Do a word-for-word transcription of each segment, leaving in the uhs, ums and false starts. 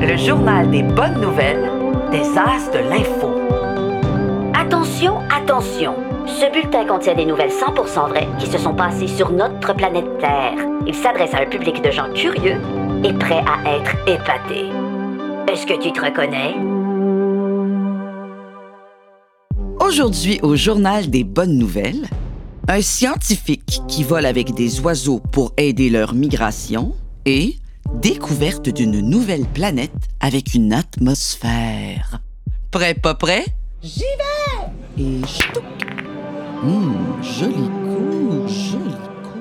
le journal des bonnes nouvelles des As de l'info. Attention, attention! Ce bulletin contient des nouvelles cent pour cent vraies qui se sont passées sur notre planète Terre. Il s'adresse à un public de gens curieux et prêts à être épatés. Est-ce que tu te reconnais? Aujourd'hui, au journal des bonnes nouvelles, un scientifique qui vole avec des oiseaux pour aider leur migration et découverte d'une nouvelle planète avec une atmosphère. Prêt, pas prêt? J'y vais! Et ch'touk! Hum, joli coup, joli coup.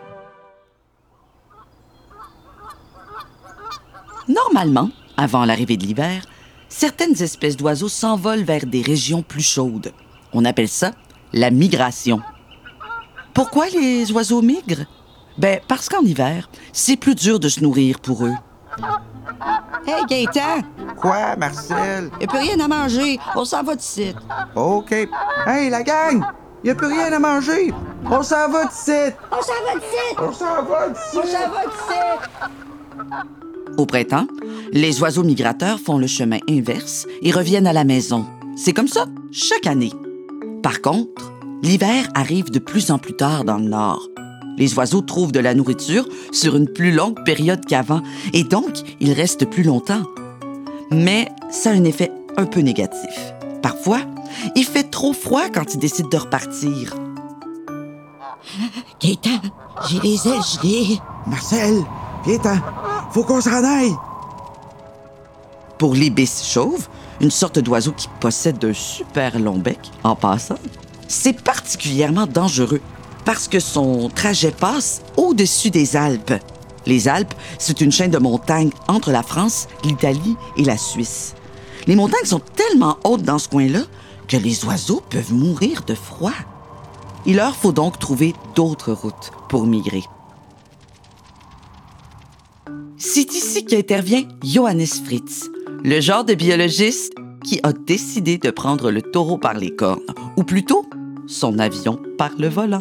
Normalement, avant l'arrivée de l'hiver, certaines espèces d'oiseaux s'envolent vers des régions plus chaudes. On appelle ça la migration. Pourquoi les oiseaux migrent? Ben, parce qu'en hiver, c'est plus dur de se nourrir pour eux. Hey, Gaëtan! Quoi, Marcel? Y'a plus rien à manger. On s'en va d'ici. OK. Hey, la gang! Y'a plus rien à manger! On s'en va d'ici! On s'en va d'ici! On s'en va d'ici! On s'en va d'ici! Au printemps, les oiseaux migrateurs font le chemin inverse et reviennent à la maison. C'est comme ça, chaque année. Par contre, l'hiver arrive de plus en plus tard dans le nord. Les oiseaux trouvent de la nourriture sur une plus longue période qu'avant et donc, ils restent plus longtemps. Mais ça a un effet un peu négatif. Parfois, il fait trop froid quand ils décident de repartir. Gaëtan, j'ai les ailes gelées. Marcel, viens-t'en! Faut qu'on s'en aille! Pour l'ibis chauve, une sorte d'oiseau qui possède un super long bec, en passant, c'est particulièrement dangereux parce que son trajet passe au-dessus des Alpes. Les Alpes, c'est une chaîne de montagnes entre la France, l'Italie et la Suisse. Les montagnes sont tellement hautes dans ce coin-là que les oiseaux peuvent mourir de froid. Il leur faut donc trouver d'autres routes pour migrer. C'est ici qu'intervient Johannes Fritz, le genre de biologiste qui a décidé de prendre le taureau par les cornes, ou plutôt son avion par le volant.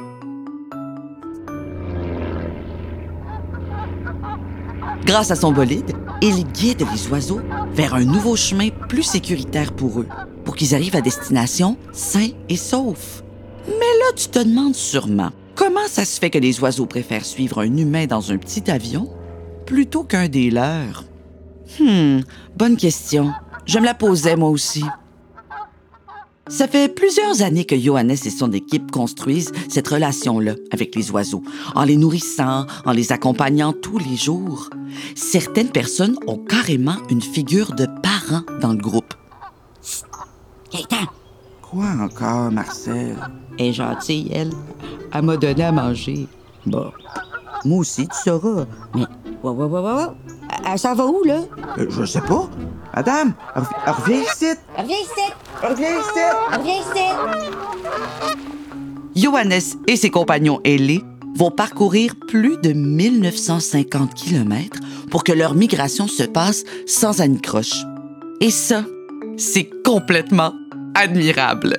Grâce à son bolide, il guide les oiseaux vers un nouveau chemin plus sécuritaire pour eux, pour qu'ils arrivent à destination sains et saufs. Mais là, tu te demandes sûrement, comment ça se fait que les oiseaux préfèrent suivre un humain dans un petit avion plutôt qu'un des leurs? Hum, bonne question. Je me la posais moi aussi. Ça fait plusieurs années que Johannes et son équipe construisent cette relation-là avec les oiseaux, en les nourrissant, en les accompagnant tous les jours. Certaines personnes ont carrément une figure de parent dans le groupe. Gaëtan! Quoi encore, Marcel? Elle est gentille, elle. Elle m'a donné à manger. Bah, moi aussi, tu sauras. Mais, ouais, ouais, ouais, ouais, ouais. Elle, elle s'en va où, là? Euh, je sais pas. Madame, rev- reviens ici! Reviens ici! Reviens ici! Reviens ici! Johannes et ses compagnons ailés vont parcourir plus de mille neuf cent cinquante kilomètres pour que leur migration se passe sans anicroche. Et ça, c'est complètement admirable.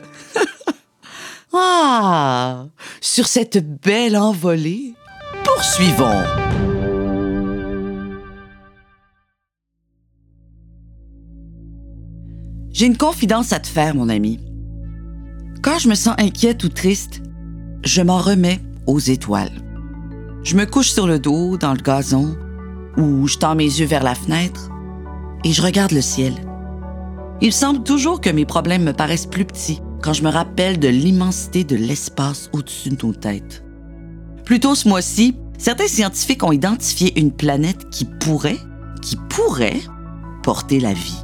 Ah! Sur cette belle envolée, poursuivons. J'ai une confidence à te faire, mon ami. Quand je me sens inquiète ou triste, je m'en remets aux étoiles. Je me couche sur le dos, dans le gazon, ou je tends mes yeux vers la fenêtre et je regarde le ciel. Il semble toujours que mes problèmes me paraissent plus petits quand je me rappelle de l'immensité de l'espace au-dessus de nos têtes. Plus tôt ce mois-ci, certains scientifiques ont identifié une planète qui pourrait, qui pourrait porter la vie.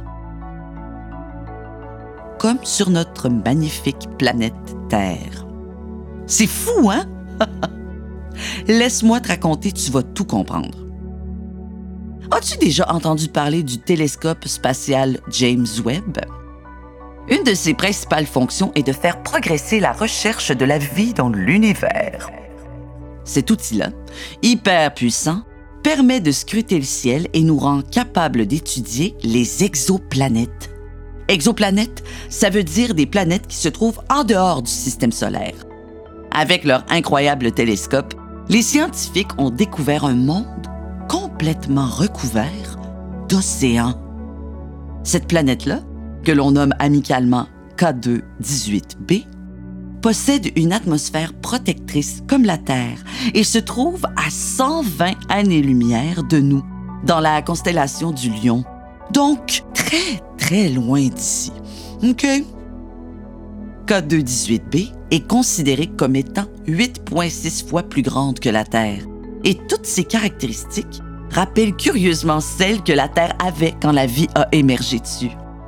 Comme sur notre magnifique planète Terre. C'est fou, hein? Laisse-moi te raconter, tu vas tout comprendre. As-tu déjà entendu parler du télescope spatial James Webb? Une de ses principales fonctions est de faire progresser la recherche de la vie dans l'univers. Cet outil-là, hyper puissant, permet de scruter le ciel et nous rend capables d'étudier les exoplanètes. Exoplanètes, ça veut dire des planètes qui se trouvent en dehors du système solaire. Avec leur incroyable télescope, les scientifiques ont découvert un monde complètement recouvert d'océans. Cette planète-là, que l'on nomme amicalement K deux dix-huit b, possède une atmosphère protectrice comme la Terre et se trouve à cent vingt années-lumière de nous, dans la constellation du Lion. Donc, très, très loin d'ici. OK? K deux dix-huit b est considérée comme étant huit virgule six fois plus grande que la Terre. Et toutes ces caractéristiques rappellent curieusement celles que la Terre avait quand la vie a émergé dessus.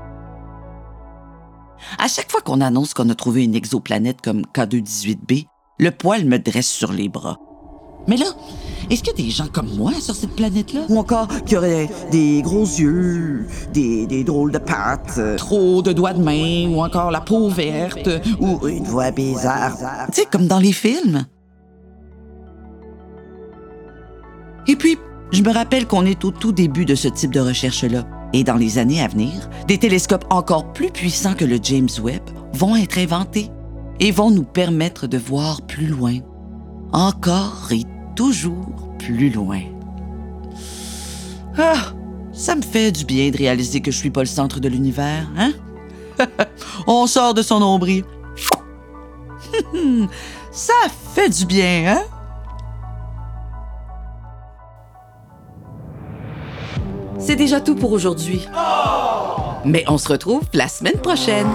À chaque fois qu'on annonce qu'on a trouvé une exoplanète comme K deux dix-huit b, le poil me dresse sur les bras. Mais là, est-ce qu'il y a des gens comme moi sur cette planète-là? Ou encore qui aurait des gros yeux, des, des drôles de pattes, euh, Trop de doigts de main ou encore la peau verte ou... ou une voix bizarre. Tu sais, comme dans les films. Et puis, je me rappelle qu'on est au tout début de ce type de recherche-là. Et dans les années à venir, des télescopes encore plus puissants que le James Webb vont être inventés et vont nous permettre de voir plus loin. Encore et toujours plus loin. Ah, ça me fait du bien de réaliser que je suis pas le centre de l'univers, hein? On sort de son nombril. Ça fait du bien, hein? C'est déjà tout pour aujourd'hui. Mais on se retrouve la semaine prochaine.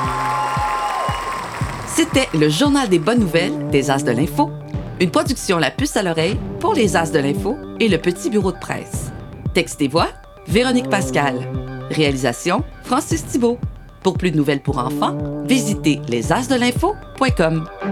C'était le Journal des bonnes nouvelles des As de l'Info, une production La Puce à l'oreille pour les As de l'Info et le Petit Bureau de presse. Texte et voix, Véronique Pascal. Réalisation, Francis Thibault. Pour plus de nouvelles pour enfants, visitez les as de l'info point com.